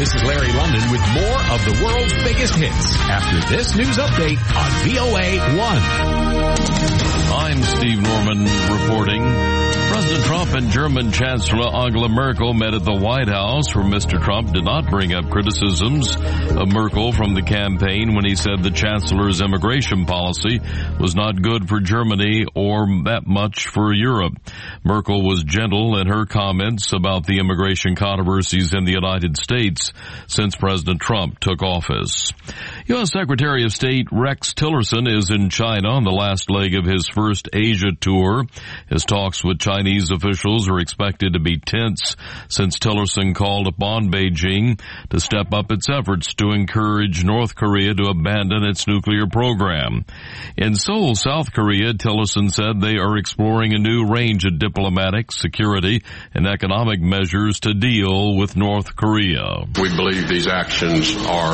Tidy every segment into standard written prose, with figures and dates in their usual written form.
This is Larry London with more of the world's biggest hits after this news update on VOA1. I'm Steve Norman reporting. President Trump and German Chancellor Angela Merkel met at the White House, where Mr. Trump did not bring up criticisms of Merkel from the campaign when he said the Chancellor's immigration policy was not good for Germany or that much for Europe. Merkel was gentle in her comments about the immigration controversies in the United States since President Trump took office. U.S. Secretary of State Rex Tillerson is in China on the last leg of his first Asia tour. His talks with Chinese officials are expected to be tense since Tillerson called upon Beijing to step up its efforts to encourage North Korea to abandon its nuclear program. In Seoul, South Korea, Tillerson said they are exploring a new range of diplomatic, security, and economic measures to deal with North Korea. We believe these actions are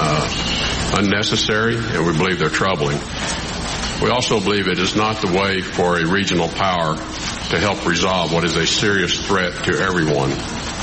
unnecessary, and we believe they're troubling. We also believe it is not the way for a regional power to help resolve what is a serious threat to everyone.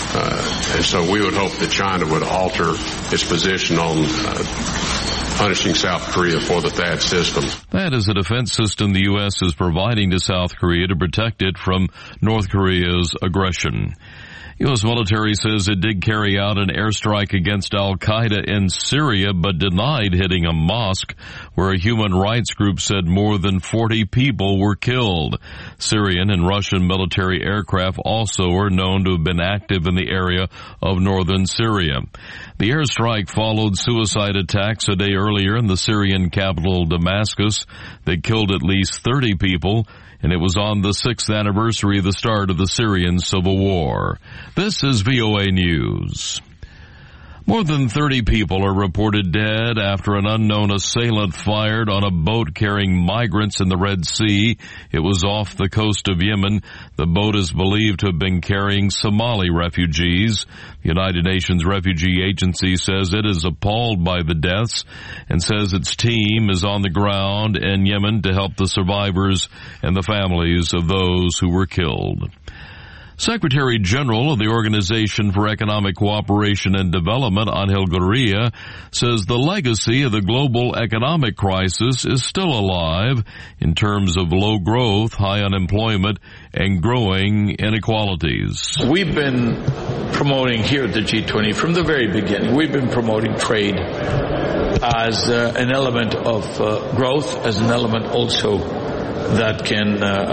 And so we would hope that China would alter its position on punishing South Korea for the THAAD system. That is a defense system the U.S. is providing to South Korea to protect it from North Korea's aggression. U.S. military says it did carry out an airstrike against al-Qaeda in Syria, but denied hitting a mosque where a human rights group said more than 40 people were killed. Syrian and Russian military aircraft also are known to have been active in the area of northern Syria. The airstrike followed suicide attacks a day earlier in the Syrian capital Damascus that killed at least 30 people, and it was on the 6th anniversary of the start of the Syrian civil war. This is VOA News. More than 30 people are reported dead after an unknown assailant fired on a boat carrying migrants in the Red Sea. It was off the coast of Yemen. The boat is believed to have been carrying Somali refugees. The United Nations Refugee Agency says it is appalled by the deaths and says its team is on the ground in Yemen to help the survivors and the families of those who were killed. Secretary General of the Organization for Economic Cooperation and Development, Angel Gurria, says the legacy of the global economic crisis is still alive in terms of low growth, high unemployment, and growing inequalities. We've been promoting here at the G20 from the very beginning. We've been promoting trade as an element of growth, as an element also that can,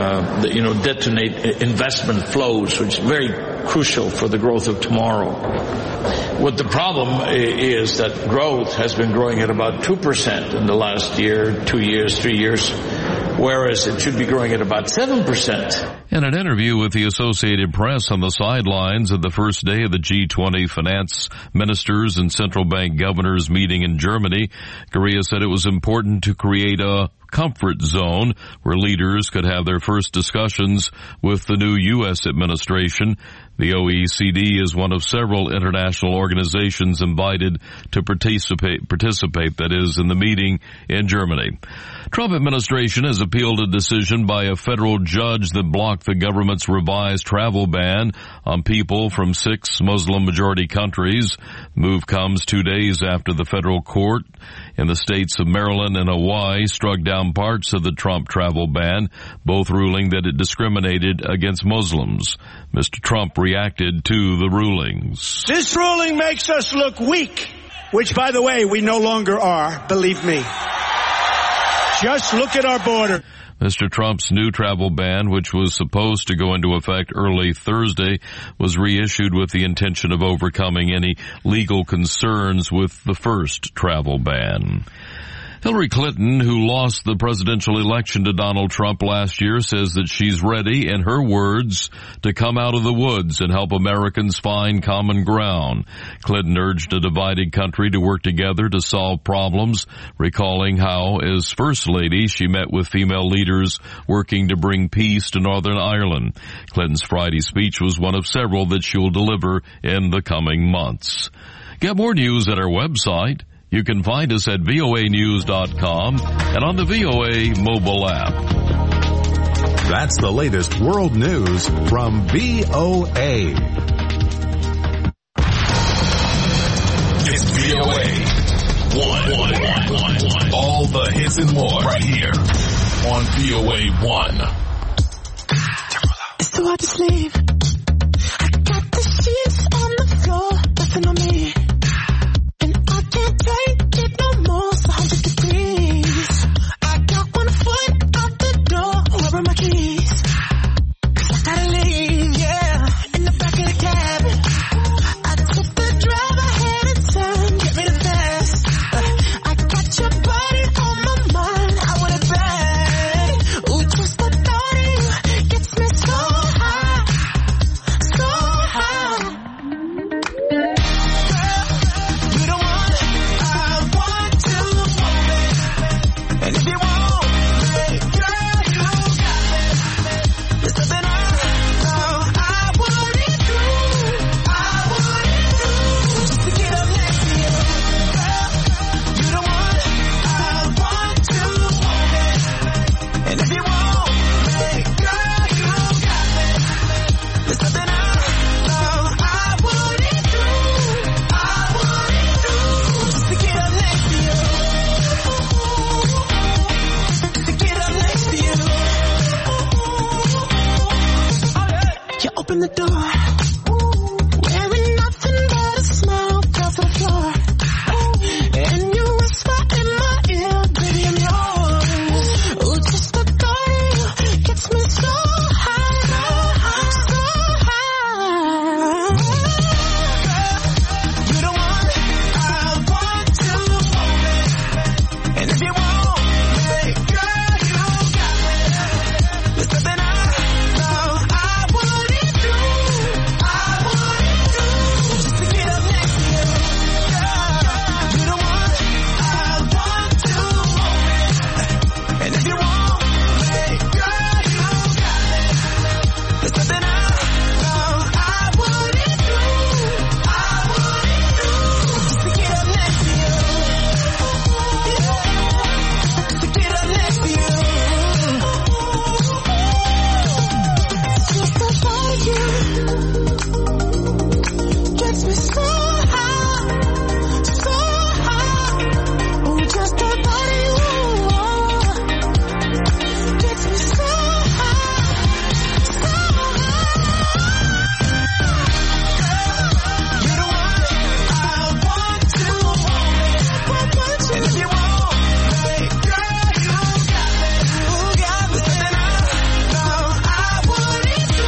detonate investment flows, which is very crucial for the growth of tomorrow. What the problem is that growth has been growing at about 2% in the last year, 2 years, 3 years, whereas it should be growing at about 7%. In an interview with the Associated Press on the sidelines of the first day of the G20 finance ministers and central bank governors meeting in Germany, Gurria said it was important to create a comfort zone where leaders could have their first discussions with the new U.S. administration. The OECD is one of several international organizations invited to participate, that is, in the meeting in Germany. Trump administration has appealed a decision by a federal judge that blocked the government's revised travel ban on people from 6 Muslim-majority countries. The move comes 2 days after the federal court in the states of Maryland and Hawaii struck down parts of the Trump travel ban, both ruling that it discriminated against Muslims. Mr. Trump reacted to the rulings. This ruling makes us look weak, which, by the way, we no longer are, believe me. Just look at our border. Mr. Trump's new travel ban, which was supposed to go into effect early Thursday, was reissued with the intention of overcoming any legal concerns with the first travel ban. Hillary Clinton, who lost the presidential election to Donald Trump last year, says that she's ready, in her words, to come out of the woods and help Americans find common ground. Clinton urged a divided country to work together to solve problems, recalling how, as First Lady, she met with female leaders working to bring peace to Northern Ireland. Clinton's Friday speech was one of several that she will deliver in the coming months. Get more news at our website. You can find us at voanews.com and on the VOA mobile app. That's the latest world news from VOA. All the hits and more right here on VOA 1. It's too hard to sleep. I got the sheets on the floor, nothing on me. And I can't take it no more, it's 100 degrees. I got one foot out the door, where are my keys? 'Cause I gotta leave, yeah, in the back of the cab. I took the drive ahead of time, get me the fast. I got your body on my mind, I want it bad. Ooh, just the thought of you gets me so high, so high. Girl, you the one I want to want me. And if you want me, girl, you got me. There's something I wouldn't do, just to get up next to you. Girl, you the one I want to want me. And if you want me, girl, you got me. There's something I wouldn't do, just to get up next to you. To get up next to you. You open the door, wearing nothing but a smile, fell to the floor. And you whisper in my ear, baby, I'm yours. Ooh, just the thought of you gets me so high, so high. You the one I want to want me. And if you want me, girl, you got me. There's something I wouldn't do, just to get up next to you. Girl, you the one I want to want me. And if you want me, girl, you got me. There's something I wouldn't do, just to get up next to you. To get up next to you. Just the thought of you gets me so high, so high. Ooh, just the thought of you gets me so high, so high. You're the one I want to want me. And if you want me, girl, you got me. There's something I wouldn't do,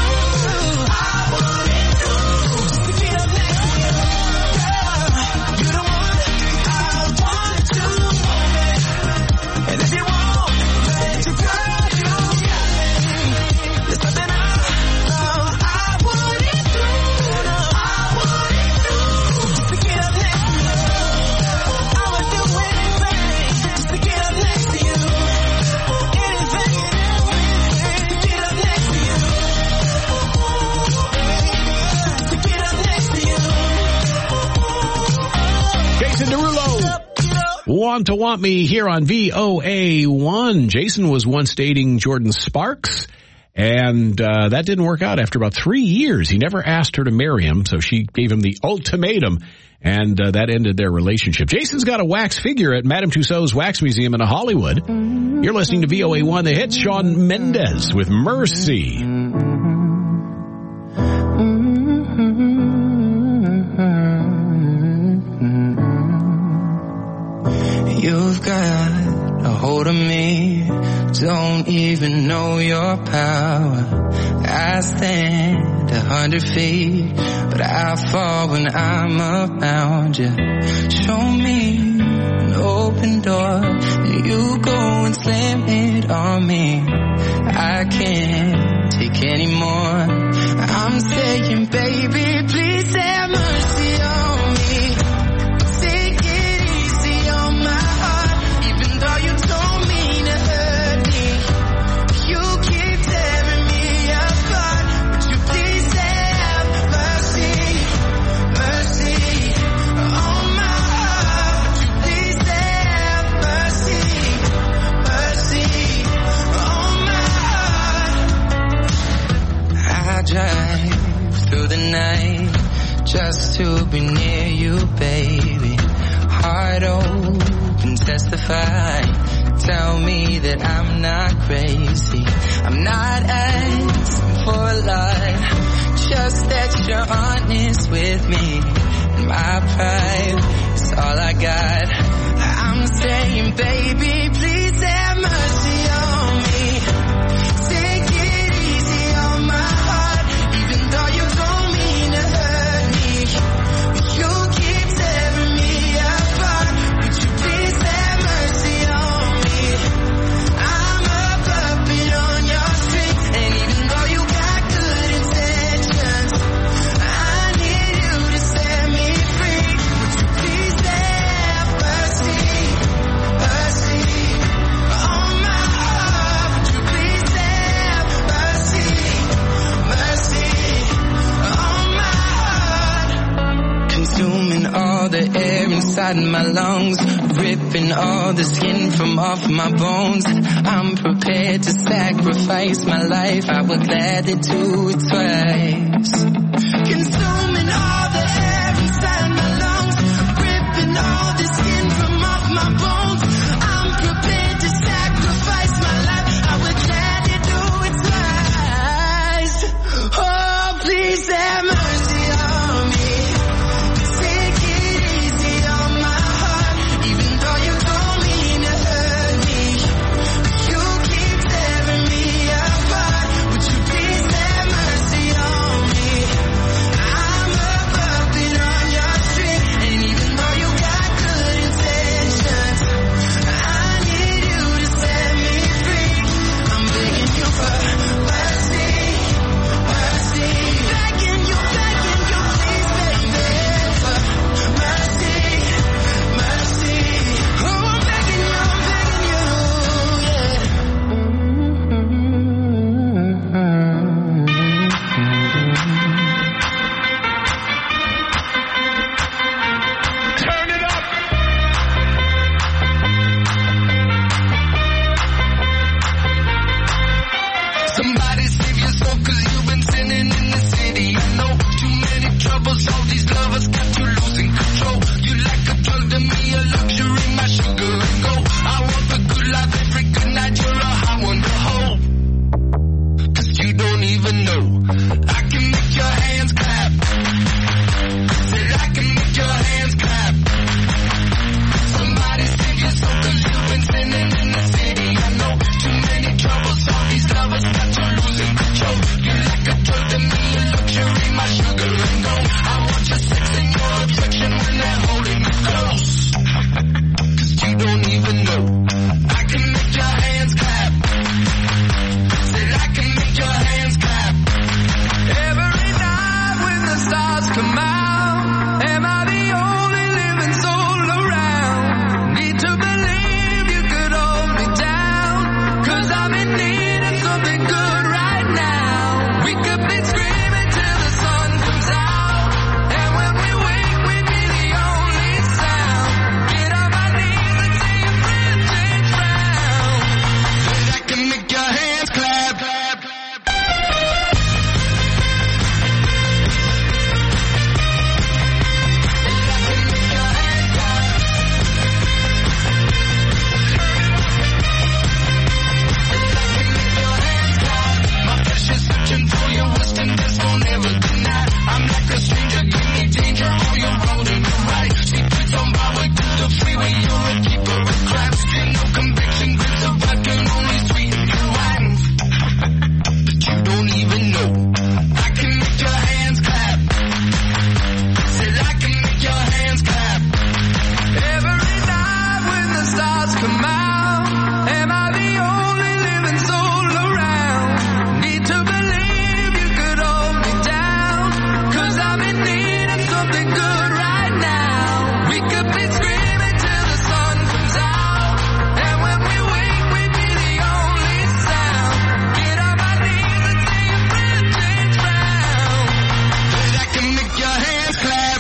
just to get up next to you. Girl, you're the one I want to want me. And if you want me, girl, you got me. There's something I wouldn't do, just to get up next to you. I would do anything just to get up next to you. Anything and everything to get up next to you. To get up next to you. Jason Derulo, Want to Want Me here on VOA1. Jason was once dating Jordan Sparks, and that didn't work out. After about 3 years, he never asked her to marry him, so she gave him the ultimatum, and that ended their relationship. Jason's got a wax figure at Madame Tussauds Wax Museum in Hollywood. You're listening to VOA1 The Hits. Shawn Mendes with Mercy. You've got a hold of me, don't even know your power. I stand 100 feet, but I fall when I'm around you. Show me an open door, then you go and slam it on me. I can't take any more. I'm saying, baby, please have mercy on me. Take it easy on my heart, even though you don't mean to hurt me. You keep tearing me apart, but you please have mercy, mercy on my heart. But you please have mercy, mercy on my heart. I drive through the night just to be near you, baby. heart open, testify. Tell me that I'm not crazy. I'm not asking for a lot, just that you're honest with me. My pride is all I got. I'm saying, baby, please have mercy on me. Take it easy on my heart, even though you don't mean to hurt me. You keep tearing me apart. Would you please have mercy on me? I'm a puppet on your string, and even though you got good intentions, I need you to set me free. Would you please have mercy, mercy on my heart? Would you please have mercy, mercy on my heart? Consuming all the air inside my lungs, ripping all the skin from off my bones. I'm prepared to sacrifice my life. I would gladly do it twice. Consuming all the air inside my lungs, ripping all the skin from off my bones. I'm prepared to sacrifice my life. I would gladly do it twice. Oh, please have mercy on me. Take it easy on my heart, even though you don't mean to hurt me. You keep tearing me apart. Would you please have mercy on me? I'm a puppet on your string, and even though you got good intentions, I need you to set me free. I'm begging you for mercy, mercy. Begging you, please, baby, for mercy, mercy. Oh, I'm begging you, Turn it up. Somebody save your soul, 'cause you've been sinning in the city. I know too many troubles, all these lovers got you losing control. You like a drug to me, a luxury, my sugar and gold. I want the good life every good night, you're a hot one to hold. 'Cause you don't even know, I can make your hands clap. Said I can make your hands clap. Somebody save your soul, 'cause you've been sinning in the city. I know too many troubles, all these lovers got you losing control. You like a drug to me, a luxury, my sugar and gold. I want your sex and your affection when they're holding you close. 'Cause you don't even know, I can make your hands clap. Said I can make your hands clap. Every night when the stars come out, am I the only living soul around? Need to believe you could hold me down, 'cause I'm in need of something good right now. We could be screaming till the sun comes out, and when we wake we'd be the only sound. Get on my knees and say your friend change round. But I can make your hands clap. My flesh is searching for your western best, won't ever deny. I'm like a stranger, give me danger, oh you're rolling the right. Secrets on my way to the freeway, you're a keeper of crabs. You know conviction, grips of vodka can only sweeten your wine. But you don't even know, I can make your hands clap. Said I can make your hands clap. Every night when the stars come out, am I the only living soul around? Need to believe you could hold me down, 'cause I'm in need of something good right now. We could be screaming till the sun comes out, and when we wake we'd be the only sound. Get on my knees and say your friend change round. But I can make your hands clap.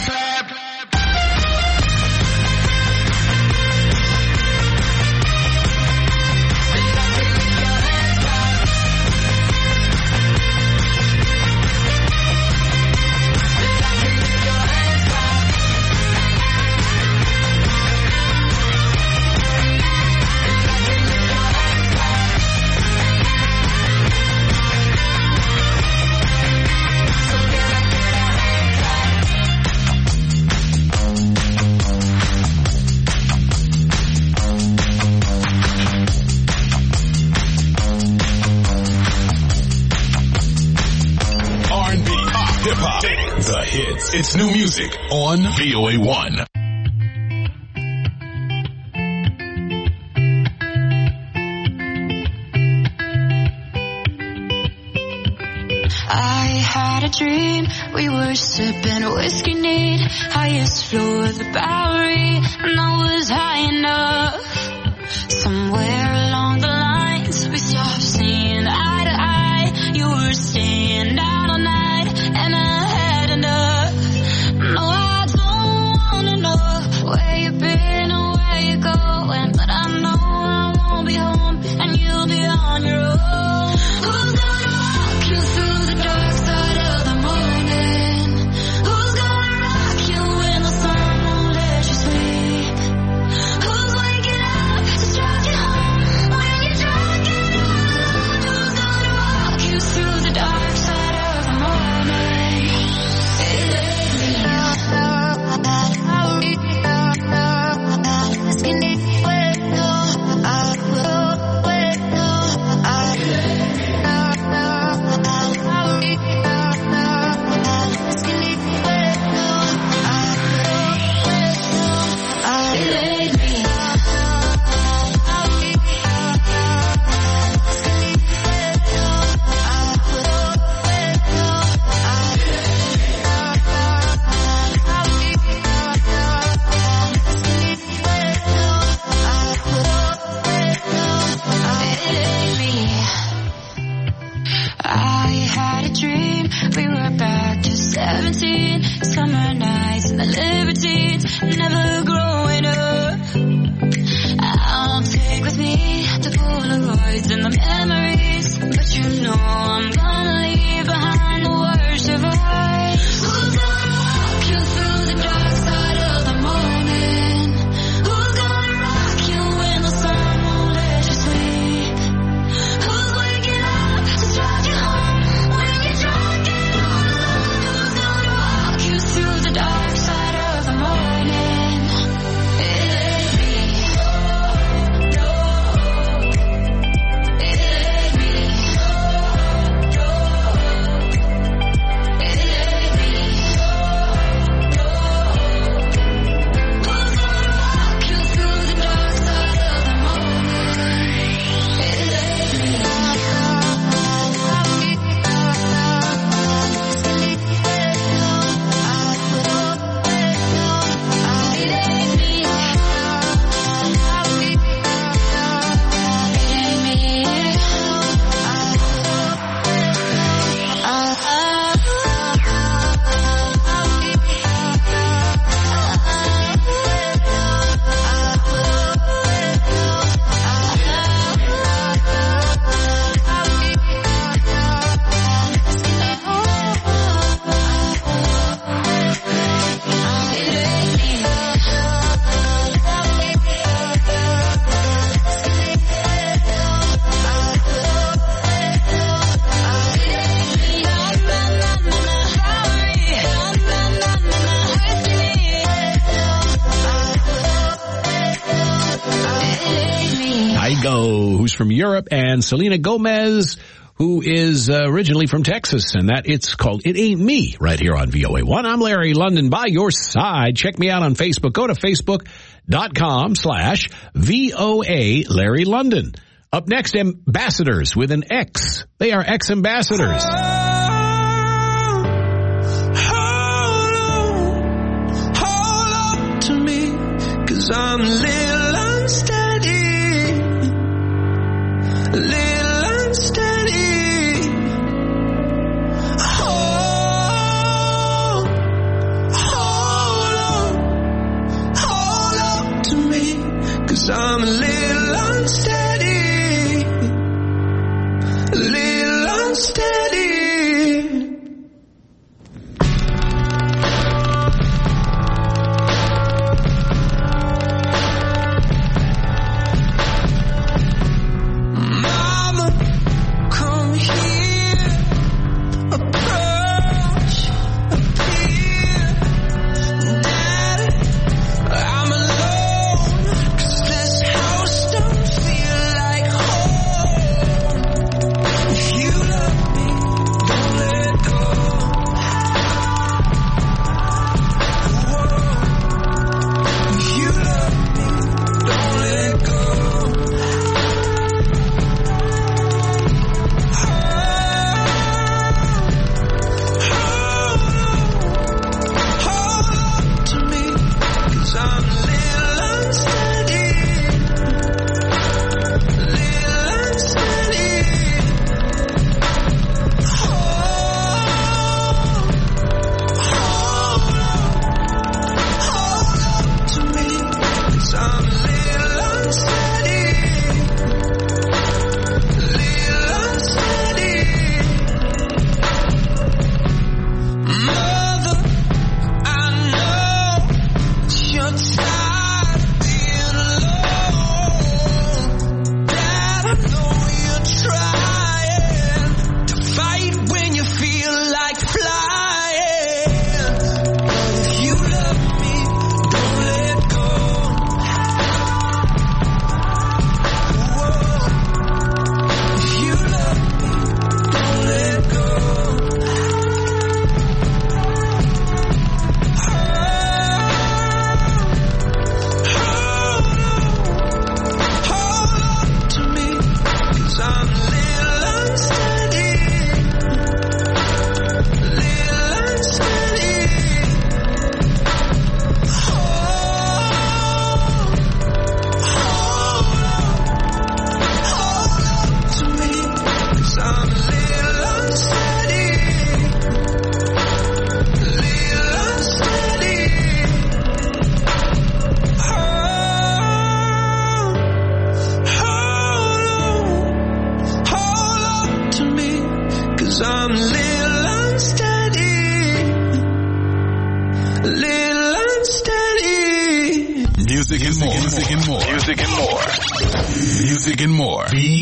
It's new music on VOA1. I had a dream, we were sipping whiskey neat, highest floor of the Bowery, and I was high enough. Somewhere along the lines, we stopped seeing eye to eye. You were staying out all night, and I had enough. No, I don't wanna know where you've been or where you're going, but I know I won't be home, and you'll be on your own. Who's gonna walk you through the dark side of the morning? Who's gonna rock you when the sun won't let you sleep? Who's waking up to drive you home when you're drunk and all alone? Who's gonna walk you through the dark side of the morning? I had a dream, we were back to 17, summer nights and the libertines, never growing up. I'll take with me the Polaroids and the memories, but you know I'm gonna leave behind the worst of us. Who's gonna walk you through the dark side of the morning? Who's gonna rock you when the sun won't let you sleep? Who's waking up to drive you home when you're drunk and all alone? Who's gonna walk you through the dark side of the morning? It ain't me. No. It ain't me. No. It ain't me. No. Who's gonna walk you through the dark side of the morning? It ain't me. Igo, who's from Europe, and Selena Gomez, who is originally from Texas, and that it's called It Ain't Me right here on VOA1. I'm Larry London by your side. Check me out on Facebook. Go to Facebook.com/VOA Larry London. Up next, Ambassadors with an X. They are ex-ambassadors. Hold on to me, 'cause I'm a little unsteady. A little unsteady. Hold on to me, 'cause I'm a little unsteady. A little unsteady. House Music and more. Music and more. Music and more. Music and more.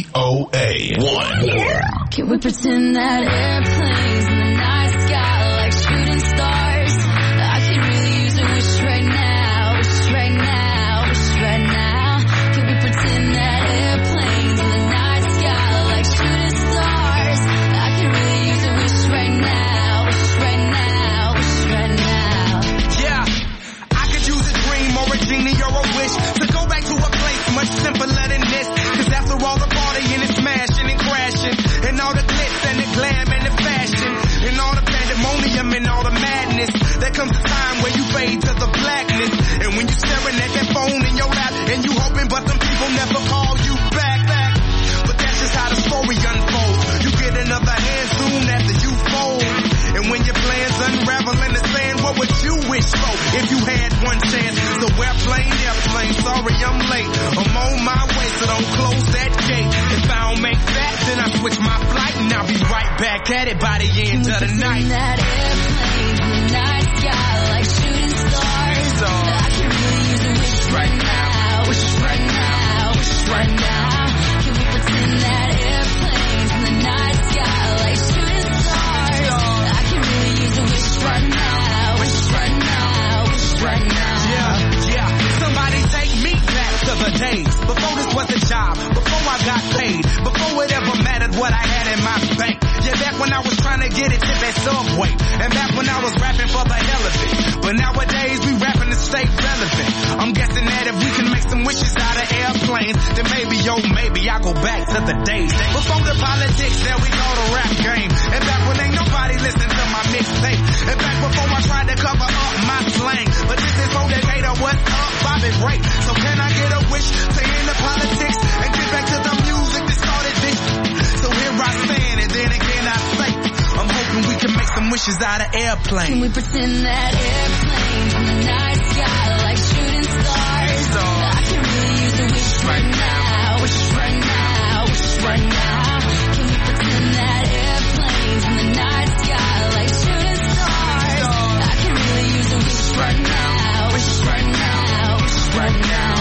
VOA1. Can we pretend that airplanes in the night sky like shooting stars? I could really use a wish right now, wish right now, wish right now. Can we pretend that airplanes in the night sky like shooting stars? I could really use a wish right now, wish right now, wish right now. Yeah, I could use a dream or a genie or a wish to go back to a place much simpler than this. Cause after all the partying and smashing and crashing, and all the glitz and the glam and the fashion, and all the pandemonium and all the madness, there comes a time where you fade to the blackness. And when you're staring at that phone in your lap, and you hoping but them people never call you back. But that's just how the story unfolds. You get another hand soon after you fold. And when your plans unravel in the sand, what would you wish for if you had one chance? So airplane, sorry I'm late. I'm on my way, so don't close that gate. If I don't make that, then I switch my flight, and I'll be right back at it by the end of the night. That airplane in the night sky like shooting stars. I can really use a wish right now, wish right now, wish right now. Can we pretend that airplanes in the night sky like shooting stars? I can really use a wish right now, wish right now, wish right now. Yeah, somebody take me back to the days before this was a job, before I got paid, before it ever mattered what I had in my bank. Yeah, back when I was trying to get a tip at Subway, and back when I was rapping for the hell of it. But nowadays we rapping to stay relevant. I'm guessing that if we can make some wishes out of airplanes, then maybe, oh maybe I'll go back to the days before the politics that we call the rap game. And back when ain't nobody listened to my mixtape. And back before I tried to cover up my slang. But this is for Decatur, what's up, Bobby Ray? So can I get a wish to end the politics and get back to the music that started this? So here I stand, and then again I say, I'm hoping we can make some wishes out of airplanes. Can we pretend that airplanes in the night sky like shooting stars? I can really use a wish right now, wish right now, wish right now. Can we pretend that airplanes in the night sky like shooting stars? I can really use a wish right now, wish right now, wish right now.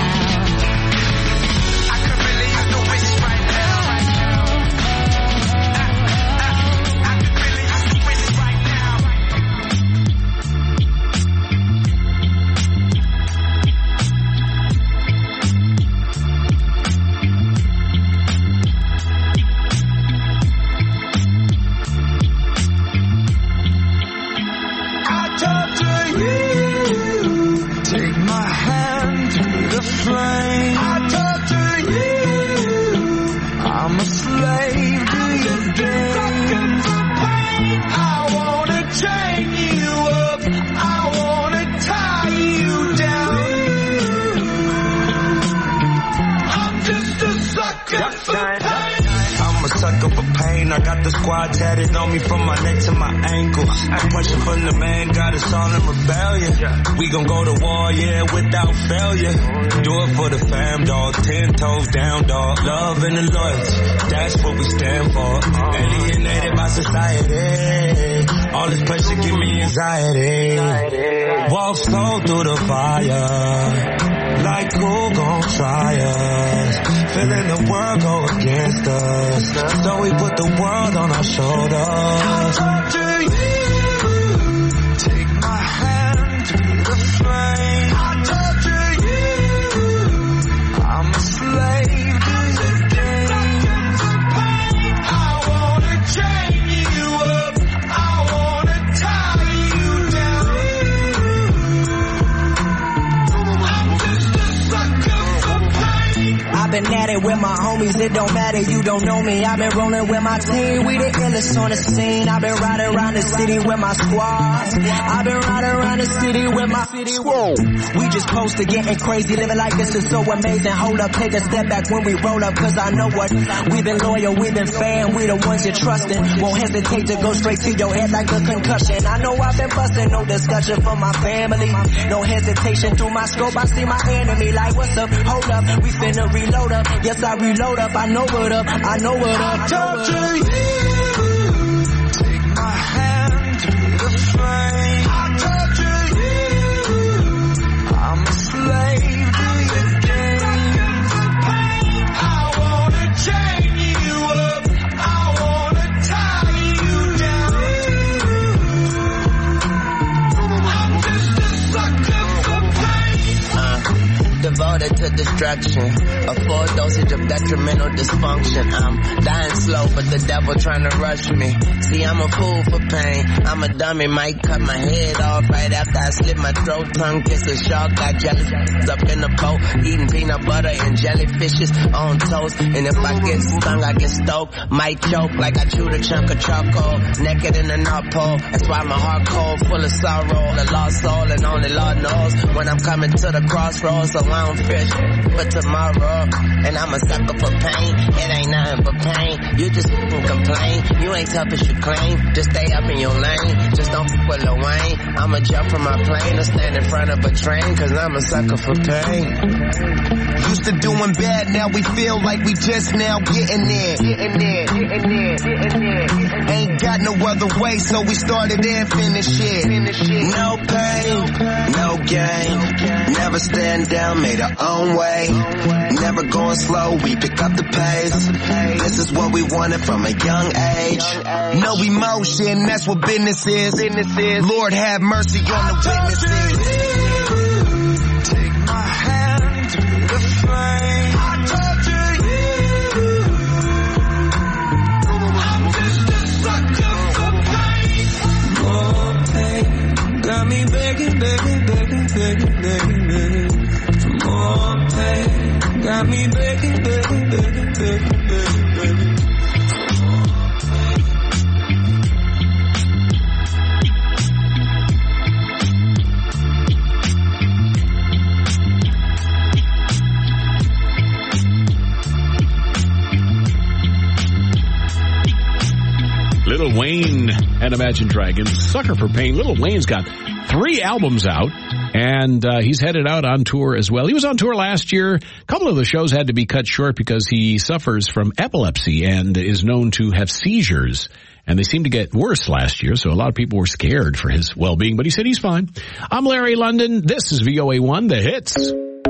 I could really use a wish right now. I could really use a wish right now. I talk to you, take my hand through the flame. I talk to you, I'm a slave to your dreams. I wanna chain you up, I wanna tie you down. I'm just a sucker for pain. I'm a sucker for pain. I got the squad tatted on me from my neck to my ankles. I'm pushing from the man, got us all in rebellion. We gon' go to war, yeah, without failure. Do it for the fam, dog. 10 toes down, dog. Love and the loyalty, that's what we stand for. Alienated by society, all this pressure give me anxiety. Walk slow through the fire, like who gon' try us? Feeling the world go against us, so we put the world on our shoulders. I talk to you, take my hand through the flame. I talk to you, I'm a slave to your games. I wanna chain you up, I wanna tie you down. I'm just a sucker for pain. I've been at it with my homies, it don't matter, you don't know me. I've been rolling with my team, we the illest on the scene. I've been riding around the city with my squad. I've been riding around the city with my squad. We just close to getting crazy, living like this is so amazing. Hold up, take a step back when we roll up, cause I know what. We've been loyal, we've been fan, we the ones you're trusting. Won't hesitate to go straight to your head like a concussion. I know I've been busting, no discussion for my family. No hesitation through my scope, I see my enemy like what's up, hold up, we finna reload up. Yes, I reload up, I know what up, I know what up. I talk to you, take my hand through the flame. I talk to you, I'm a slave to devoted to destruction. A full dosage of detrimental dysfunction. I'm dying slow, but the devil trying to rush me. See, I'm a fool for pain. I'm a dummy, might cut my head off right after I slit my throat. Tongue kiss a shark, got jelly up in the boat. Eating peanut butter and jellyfishes on toast. And if I get stung, I get stoked. Might choke like I chewed a chunk of charcoal. Naked in the North Pole. That's why my heart cold, full of sorrow. A lost soul, and only Lord knows when I'm coming to the crossroads. So I don't fish for tomorrow. And I'm a sucker for pain. It ain't nothing but pain. You just complain. You ain't tough as you claim. Just stay up in your lane. Just don't f with Lil Wayne. I'ma jump from my plane or stand in front of a train. Cause I'm a sucker for pain. Used to doing bad, now we feel like we just now getting there. Ain't got no other way, so we started and finished it. No pain, no gain. Never stand down, made our own way. Never going slow, we pick up the pace. This is what we wanted from a young age. No emotion, that's what business is. Lord have mercy on the witnesses. Take my hand through the flame. I torture you. I'm just a sucker for pain. More pain got me begging. For more pain got me begging. Lil Wayne and Imagine Dragons, Sucker for Pain. Lil Wayne's got 3 albums out, and he's headed out on tour as well. He was on tour last year. A couple of the shows had to be cut short because he suffers from epilepsy and is known to have seizures. And they seemed to get worse last year, so a lot of people were scared for his well-being. But he said he's fine. I'm Larry London. This is VOA1, The Hits.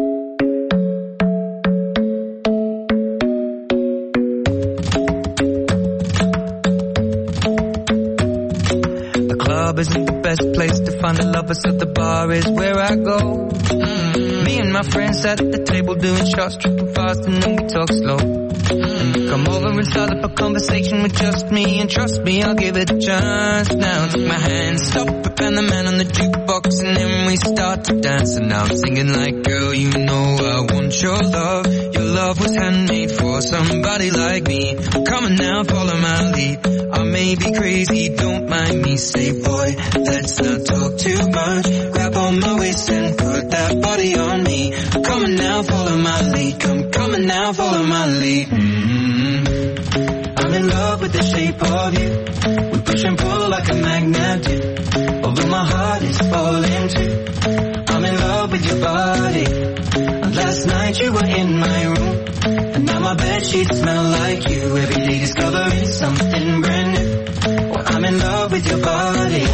Isn't the best place to find a lover, so the bar is where I go. Me and my friends at the table doing shots, tripping fast, and then we talk slow. And you come over and start up a conversation with just me, and trust me, I'll give it a chance. Now take my hand, stop it, and the man on the jukebox, and then we start to dance. And now I'm singing like, girl, you know I want your love. Your love was handmade for somebody like me. Come on now, follow my lead. I may be crazy, don't mind me. Say, boy, let's not talk too much. Grab on my waist and put that body on me. Come on now, follow my lead. Come on now, follow my lead. I'm in love with the shape of you. We push and pull like a magnet do. Although my heart is falling too. I'm in love with your body. Last night you were in my room, and now my bedsheets smell like you. Every day discovering something brand new. Well, I'm in love with your body.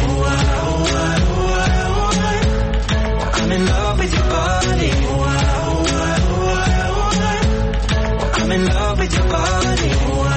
I'm in love with your body. I'm in love with your body.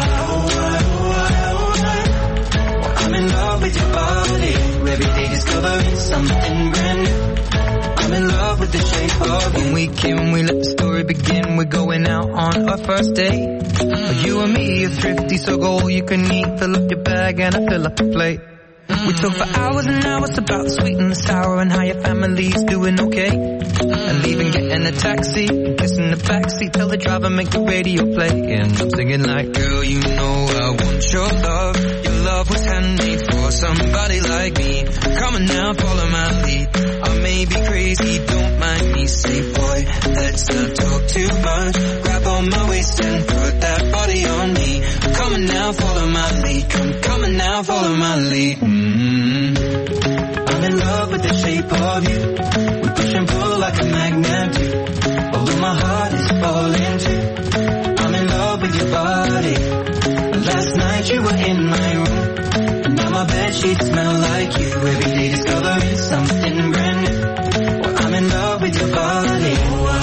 I'm in love with your body. Every day discovering something brand new. I'm in love with the shape of when we came, we let the story begin. We're going out on our first date. You and me are thrifty, so go all you can eat. Fill up your bag and I fill up the plate. We talk for hours and hours about the sweet and the sour and how your family's doing okay. And leaving, getting a taxi, kissing the backseat, tell the driver make the radio play. And I'm singing like, girl, you know I want your love. Your love was handmade for somebody like me. Come on now, follow my lead. I may be crazy, don't mind me. Say, boy, let's not talk too much. Grab on my waist and put that body on me. Come on now, follow my lead. Come on now, follow my lead. I'm in love with the shape of you. We push and pull like a magnet do. Although my heart is falling too. I'm in love with your body. Last night you were in my room, and now my bedsheets smell like you. Every day discovering something brand new. Well, I'm in love with your body.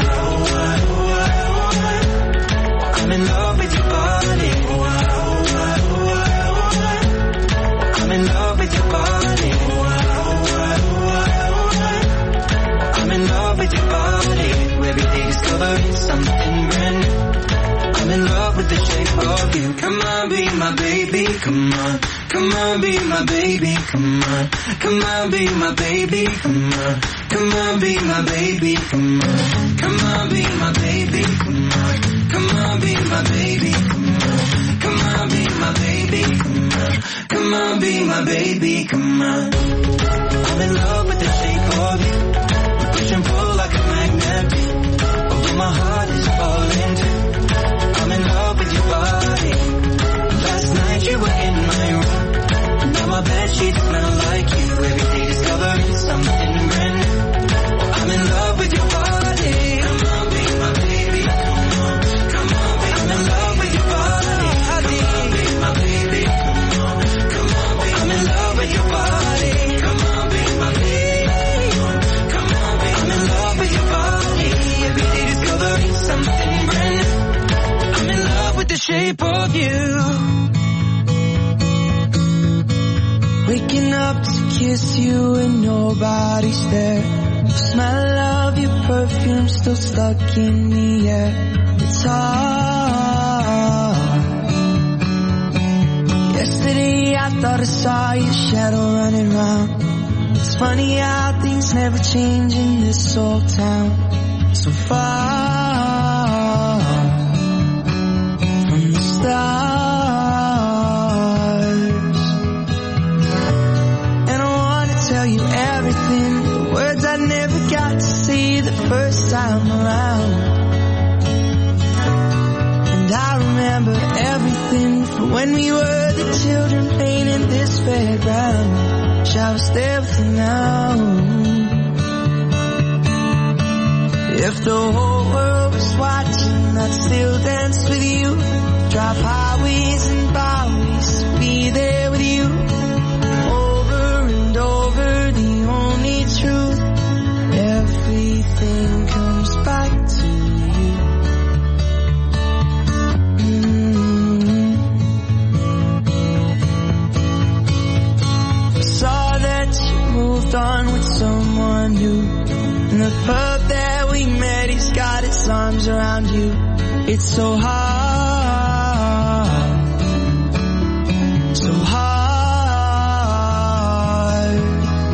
I'm in love with your body. I'm in love with your body. I'm in love with your body. every day discovering something brand new. I'm in love with the shape of you. Come on, be my baby, come on. Come on, be my baby, come on. Come on, be my baby, come on. Come on, be my baby, come on. Come on, be my baby, come on. Come on, be my baby, come on. Come on, be my baby, come on. Come on, be my baby, come on. I'm in love with the shape of you. We push and pull like a magnet. Although my heart is falling too. I'm in love with your body. Last night you were in my room. Now my bedsheets smell like you. Every day discovering something brand new. I'm in love with your body. Come on, be my baby. Come on, come on, be. I'm in love with your body. Come on, be my baby. Come on, come on, be. I'm in love with your body. Come on, be my baby. Come on, be. I'm in love with your body. Every day discovering something brand new. I'm in love with the shape of you. Waking up to kiss you and nobody's there. The smell of your perfume still stuck in the air. It's hard. Yesterday I thought I saw your shadow running round. It's funny how things never change in this old town. So far from the stars. And I wanna tell you everything, the words I never got to say the first time around. And I remember everything from when we were the children playing in this fairground. Wish I was there with you now. If the whole world was watching, I'd still dance with you. Drive highways and byways, be there with you. Over and over, the only truth. Everything comes back to you. I saw that you moved on with someone new. In the pub that we met, he's got his arms around you. It's so hard, so hard.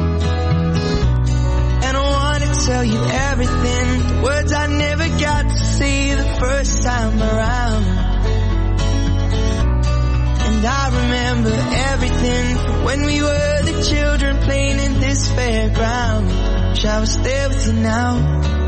And I wanna tell you everything, the words I never got to say the first time around. And I remember everything from when we were the children playing in this fairground. Wish I was there with you now.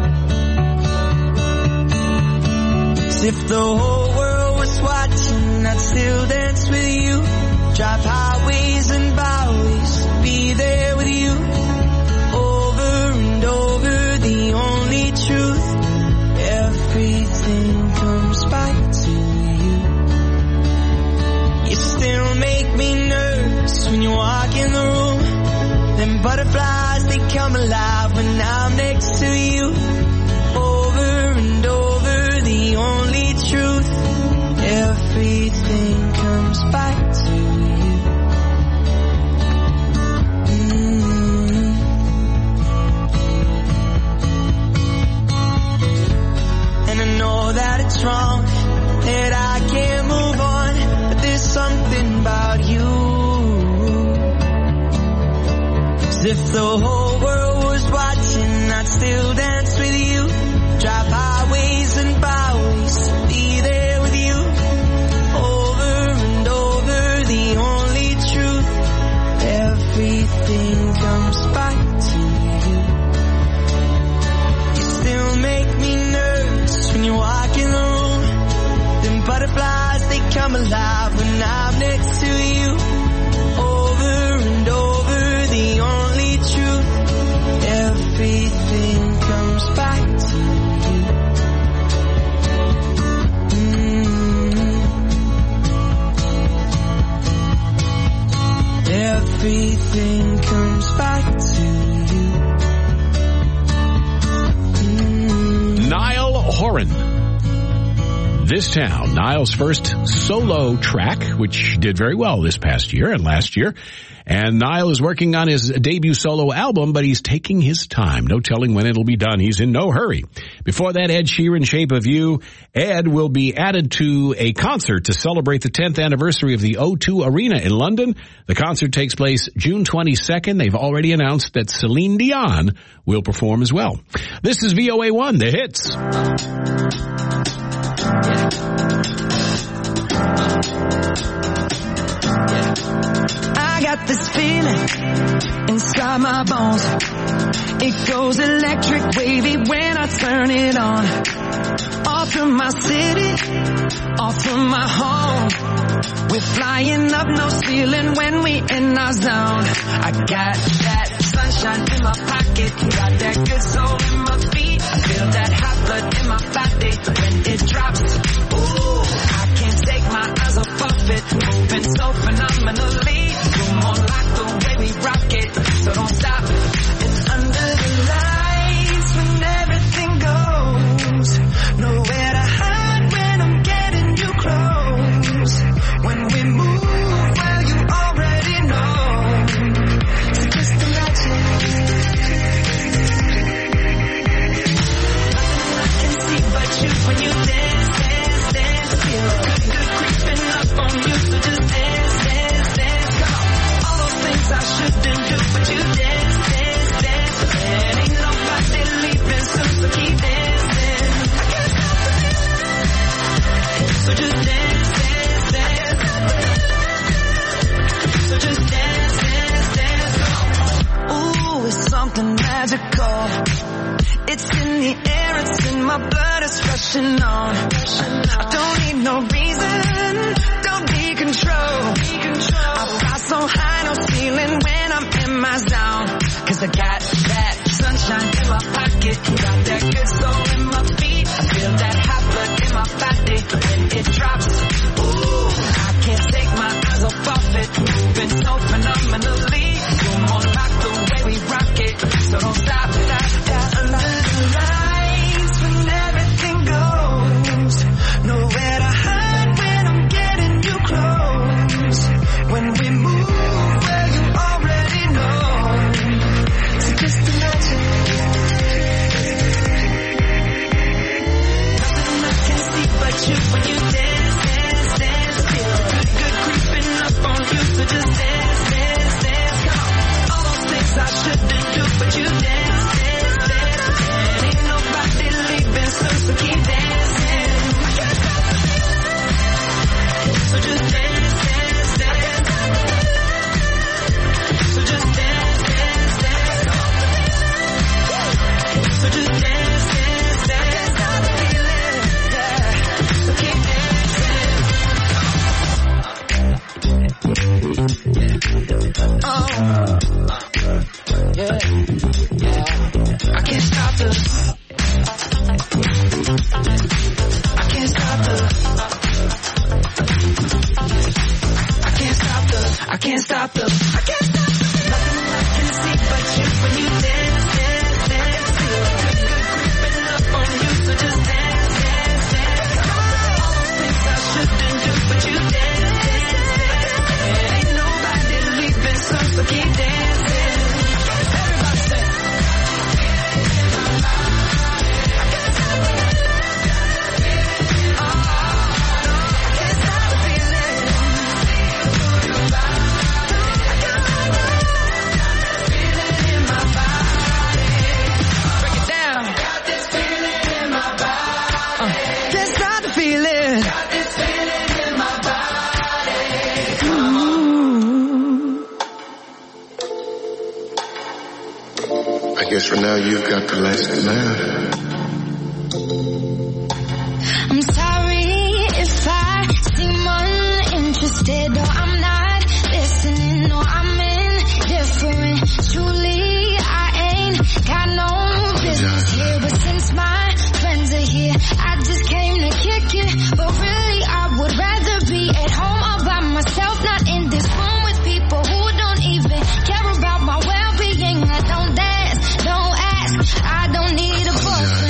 'Cause if the whole world was watching, I'd still dance with you. Drive highways and byways, be there with you. Over and over, the only truth. Everything comes back to you. You still make me nervous when you walk in the room. Them butterflies, they come alive when I'm next to you. Over and over, the only truth. Everything comes back to you. And I know that it's wrong, that I can't move on, but there's something about you. If the whole world was watching, I'd still dance with you. Drive highways and byways, be there with you. Over and over, the only truth. Everything comes back to you. You still make me nervous when you walk in the room. Them butterflies, they come alive when I'm next to you. Over and over, the only truth. Everything comes back to you. Everything comes back to you. Niall Horan. This Town, Niall's first solo track, which did very well this past year and last year. And Niall is working on his debut solo album, but he's taking his time. No telling when it'll be done. He's in no hurry. Before that, Ed Sheeran, Shape of You. Ed will be added to a concert to celebrate the 10th anniversary of the O2 Arena in London. The concert takes place June 22nd. They've already announced that Celine Dion will perform as well. This is VOA1, The Hits. I got this feeling inside my bones. It goes electric wavy when I turn it on. Off from my city, off from my home. We're flying up, no ceiling when we in our zone. I got that sunshine in my pocket, got that good soul in my feet. I feel that hot blood in my body when it drops. Ooh, I can't take my eyes off of it, moving so phenomenally. You're more like the way we rock it, so don't stop. It's under the lights when everything goes. Nowhere to hide when I'm getting you close. When we move, well, you already know. So just imagine. Nothing I can see but you when you dance, dance, dance. Feel good creeping up on you, so just dance, dance, dance. Come on. All those things I shouldn't do, but you dance, dance, dance. And ain't nobody leaving soon, so keep dancing. I can't stop the feeling. So just dance, dance, dance. So just dance, dance, dance. Ooh, it's something magical. It's in the air, it's in my blood, it's rushing on. I don't need no reason, don't be control. I fly so high, no ceiling when I'm in my zone. Cause I got that sunshine in my pocket, got that good soul in my feet. I feel that hot blood in my body when it drops. Ooh, I can't take my eyes off of it, moving so phenomenally. You're more like the way we rock it, so don't stop, stop, stop. Under the lights when everything goes, nowhere to hide when I'm getting you close. When we move, well, you already know. So just imagine. Nothing I can see but you when you dance, dance, dance. Feel good creeping up on you, so just dance, dance, dance. Come on. All those things I shouldn't do, but you dance, dance, dance. And ain't nobody leaving soon, so keep dancing. I can't stop the feeling. So just dance, dance, dance. So just dance, dance, dance. So just dance, dance, dance. I can't stop the feeling. Yeah. So keep dancing. Oh. Yeah. Yeah. I can't stop the. I can't stop the. I can't stop the. I can't stop the. I can't stop the. Nothing I can see but you when you dance, dance, dance. Feel good creeping up on you, so just dance, dance, dance. All those things I shouldn't do, but you dance, dance, dance. And ain't nobody leaving soon, so keep dancing. Everybody say. I can't stop the feeling. Oh, no, I can't stop the feeling. Feeling in my body. Break it down. Got this feeling in my body. Can't stop the feeling. Got this feeling in my body. Ooh. I guess for now you've got the last laugh. I'm sorry if I seem uninterested or I'm not listening or I'm indifferent. Truly, I ain't got no business here, but since my friends are here, I just came to kick it. But really, I would rather be at home all by myself, not in this room with people who don't even care about my well-being. I don't dance, don't ask, I don't need a boyfriend.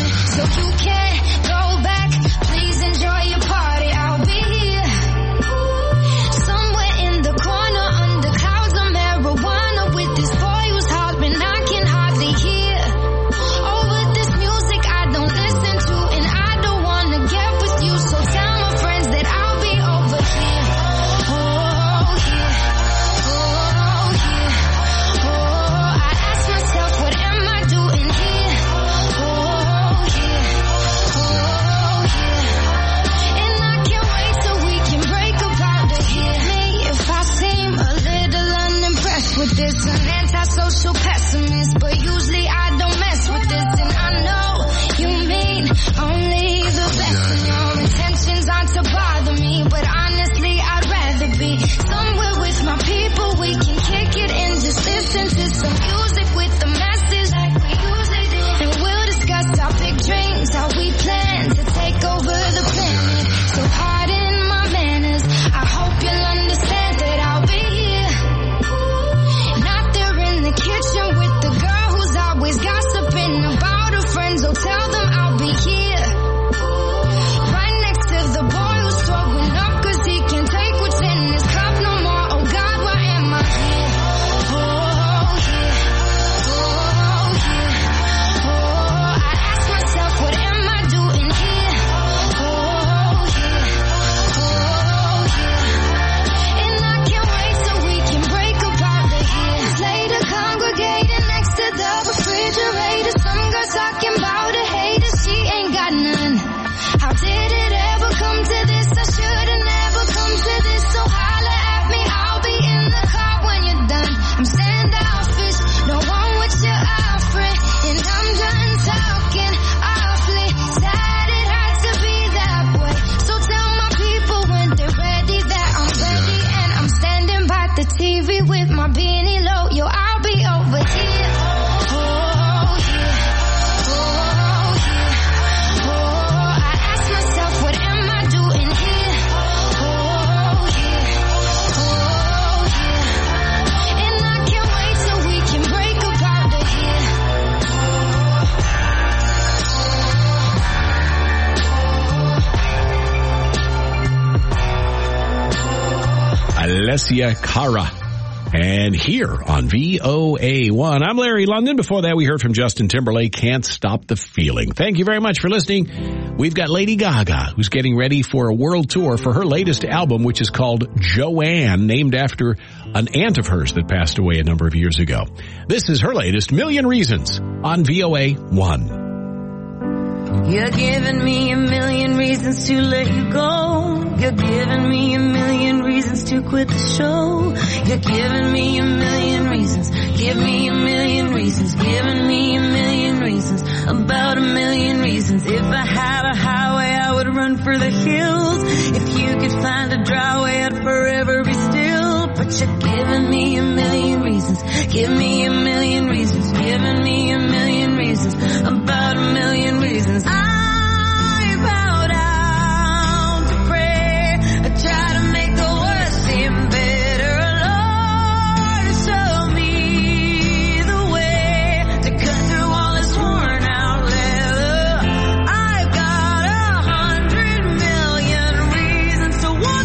Alessia Cara. And here on VOA1, I'm Larry London. Before that, we heard from Justin Timberlake, Can't Stop the Feeling. Thank you very much for listening. We've got Lady Gaga, who's getting ready for a world tour for her latest album, which is called Joanne, named after an aunt of hers that passed away a number of years ago. This is her latest, Million Reasons, on VOA1. You're giving me a million reasons to let you go. You're giving me a million reasons to quit the show. You're giving me a million reasons. Give me a million reasons. Giving me a million reasons. About a million reasons. If I had a highway, I would run for the hills. If you could find a dry way, I'd forever be still. But you're giving me a million reasons. Give me a million reasons. Giving me a million reasons. About a million reasons. I bow down to pray. I try to make the worst seem better. Lord, show me the way to cut through all this worn out leather. I've got 100 million reasons to walk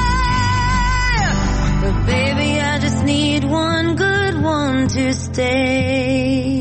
away. But baby, I just need one good one to stay.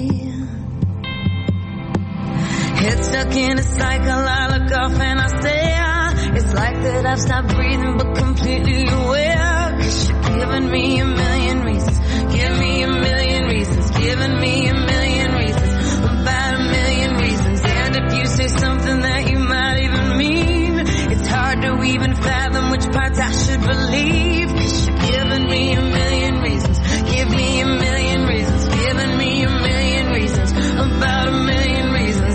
Head stuck in a cycle, I look off and I say, it's like that I've stopped breathing but completely aware. 'Cause you're giving me a million reasons. Give me a million reasons. Giving me a million reasons. About a million reasons. And if you say something that you might even mean, it's hard to even fathom which parts I should believe. 'Cause you're giving me a million reasons. Give me a million reasons. Giving me a million reasons. About a million reasons.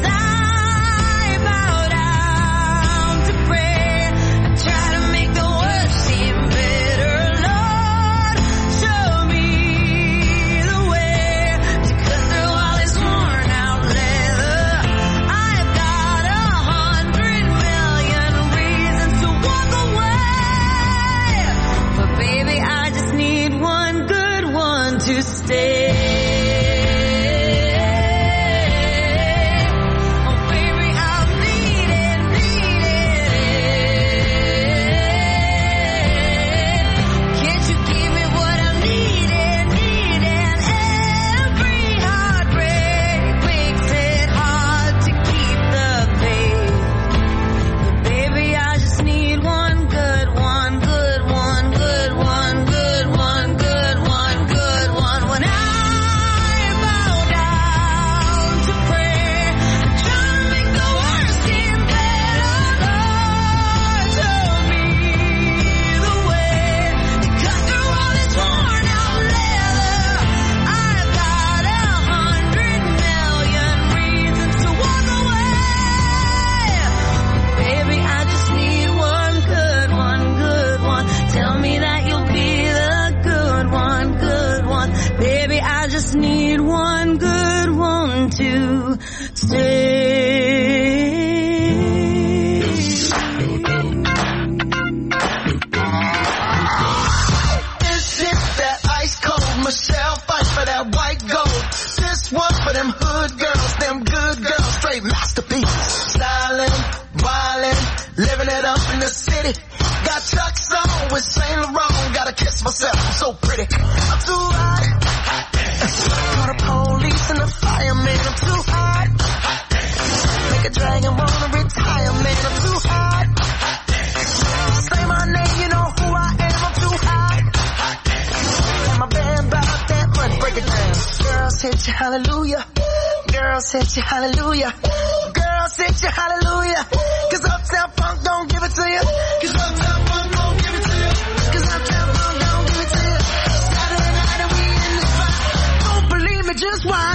Hallelujah. Girls hit you, hallelujah. Girls hit you, hallelujah. 'Cause Uptown Funk don't give it to you. 'Cause Uptown Funk don't give it to you. 'Cause Uptown Funk don't give it to you. Saturday night and we in the spot. Don't believe me, just watch.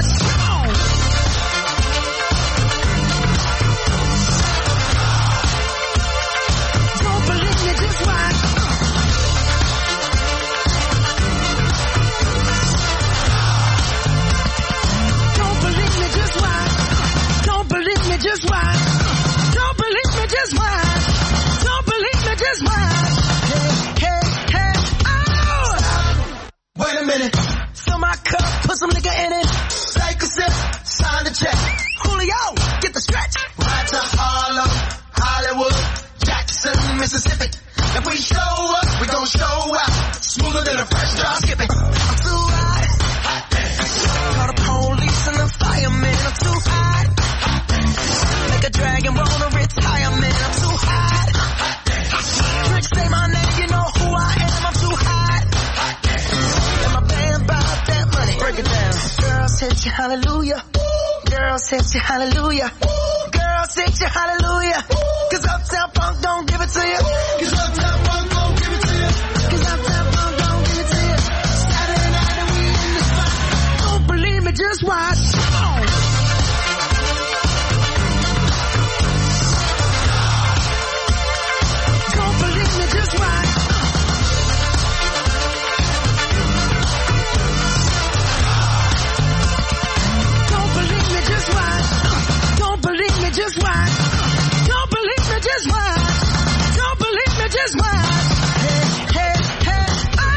Don't believe me, just watch. Just watch. Don't believe me, just watch. Don't believe me, just watch. Hey, hey, hey, oh! Wait a minute. Fill my cup, put some nigga in it. Take a sip, sign the check. Julio, get the stretch. Right to Harlem, Hollywood, Jackson, Mississippi. If we show up, we gon' show out. Start skipping. I'm too hot. Call the police and the firemen. I'm too hot. Make a dragon wanna retire, man. I'm too hot. Tricks say my name, you know who I am. I'm too hot. And my band bought that money. Break it down. Girls hit you, hallelujah. Girls hit you, hallelujah. Girls hit you, hallelujah. Cause Uptown Funk don't give it to you. Cause Uptown Funk don't give it to you. Cause Uptown Funk don't give it to you. Saturday night and we in the spot. Don't believe me, just watch. Come on. Don't believe me, just watch. Don't believe me, just watch. Don't believe me, just watch. Don't believe me, just watch. Don't believe me, just watch. Hey, hey, hey,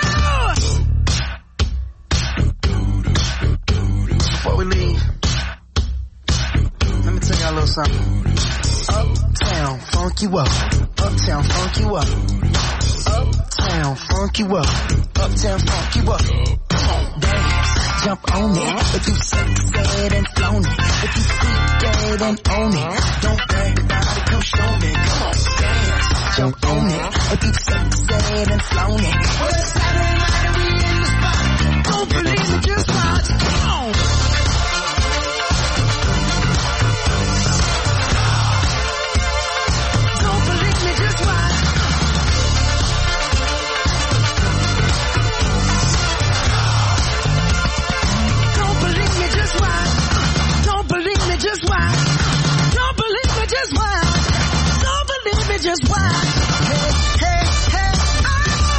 oh! Before we leave, let me tell y'all a little something. Uptown, funk you up. Uptown, funk you up. Uptown, funk you up. Uptown, funk you up. Come on, dance, jump on it. If you said and flown it. If you freak dead and own it. Don't brag about it, come show me. Come on, dance, jump on it. If you said and flown it. Well, it's Saturday night and we in the spot. Don't believe me, just watch. Come on. Don't believe me, just watch. Don't believe me, just watch. Don't believe me, just watch. Don't believe me, just watch. Don't believe me, just watch. Hey, hey, hey, oh!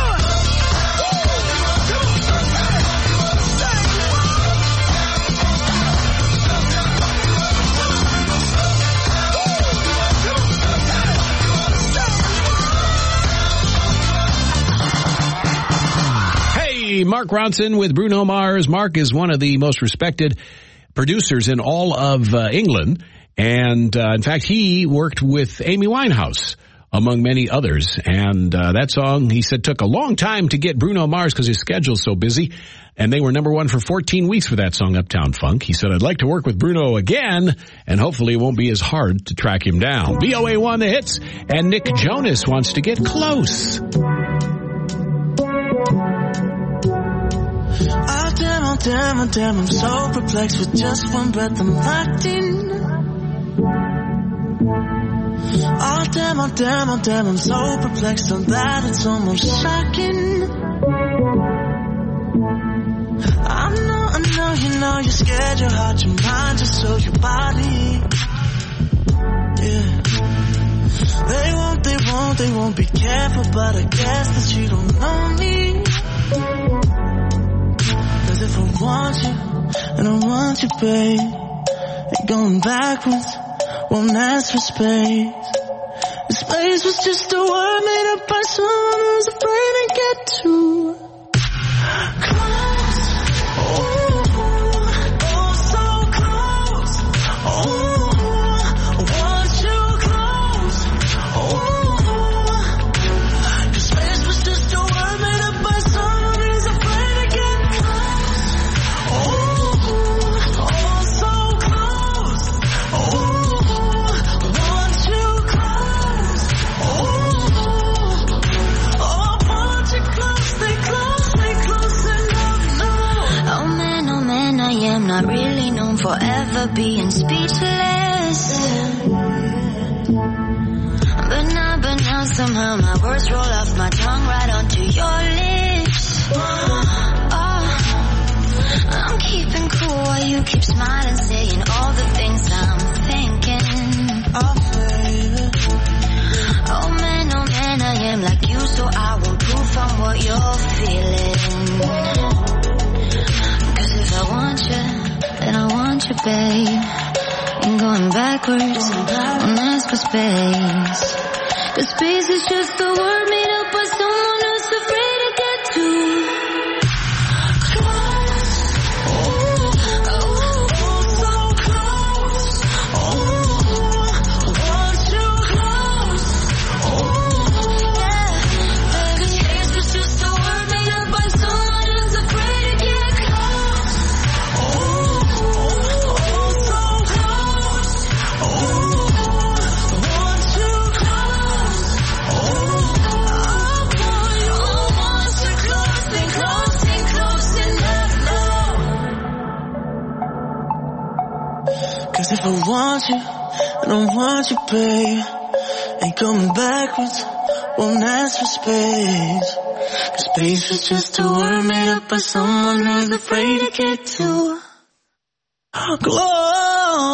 Hey, Mark Ronson with Bruno Mars. Mark is one of the most respected producers in all of England. And in fact, he worked with Amy Winehouse, among many others. And that song, he said, took a long time to get Bruno Mars because his schedule's so busy. And they were number one for 14 weeks for that song, Uptown Funk. He said, I'd like to work with Bruno again, and hopefully it won't be as hard to track him down. VOA1 The Hits, and Nick Jonas wants to get close. Oh damn, I'm so perplexed with just one breath I'm locked in. Oh damn, I'm so perplexed so that it's almost shocking. I know, you know you're scared, your heart, your mind, just so your body. Yeah. They won't be careful, but I guess that you don't know me. Cause if I want you, and I want you, babe, and going backwards won't ask for space. The space was just a word made up by someone who's afraid to get too close. Oh, so close. Oh, I want you close. Oh, the space was just a word made up by someone who's afraid to get close. Oh, so close. Oh, I want you close. Oh, I want you close. Stay close enough. No. Oh man, I am not really known for ever being speechless. But now somehow my words roll off my tongue right onto your lips. Oh, I'm keeping cool while you keep smiling, saying all the things I'm thinking. Oh, baby. Oh man, I am like you, so I won't proof on what you're feeling. Cause if I want you, then I want you, babe. Ain't going backwards, won't ask for space. Cause space is just a word made up by someone who's afraid to get too close. Oh, so close. Oh, I want you close. Oh, yeah. Cause space was just a word made up by someone If I want you, I don't want you, babe. Ain't coming backwards, won't ask for space. Cause space is just a word made up by someone who's afraid to get too close.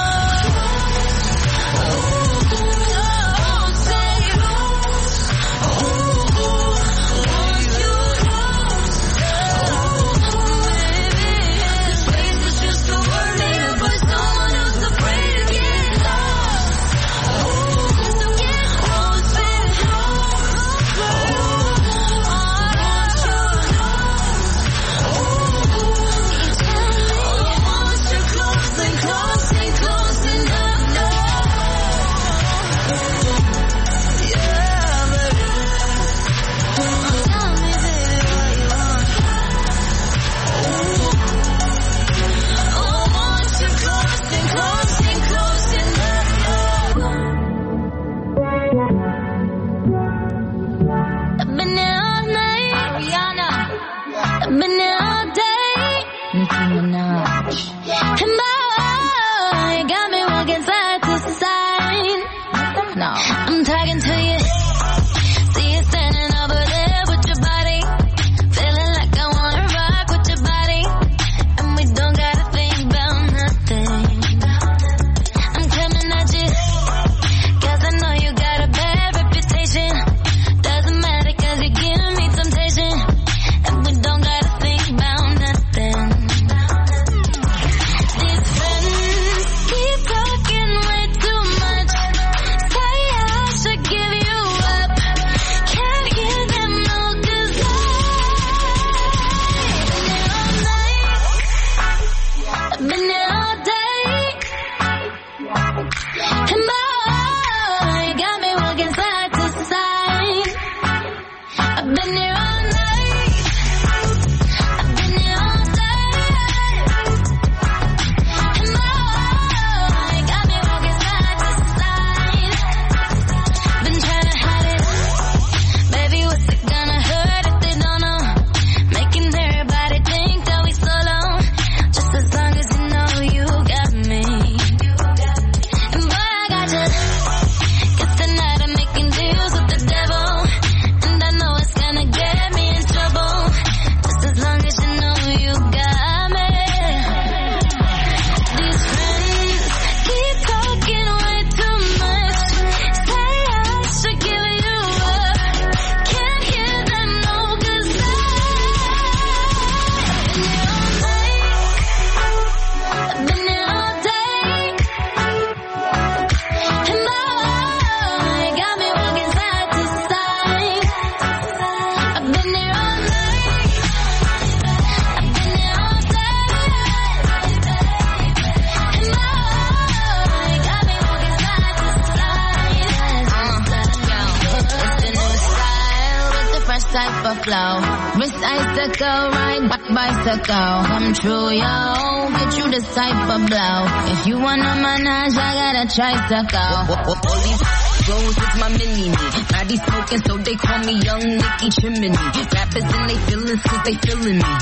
Wrist icicle, ride bicycle, come true, yo. Get you this type of blow. If you wanna manage, I got a tricycle. All these flows is my mini-me. Now these smoking, so they call me Young Nicky Chimney. Rappers and they feelings, cause they feeling me.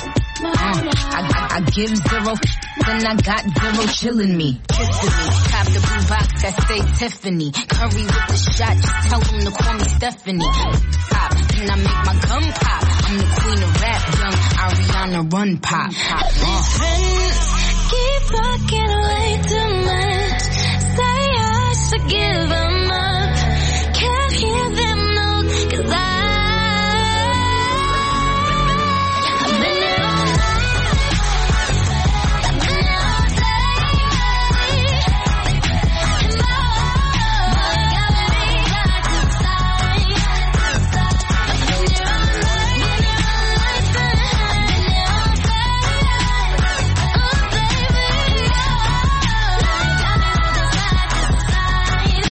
I give zero, then I got zero chilling me. Kissing me, cop the blue box that say Tiffany. Curry with the shot, just tell them to call me Stephanie. Pop, then I make my gun pop. I'm the queen of rap, young Ariana Run Pop. These friends keep talking way too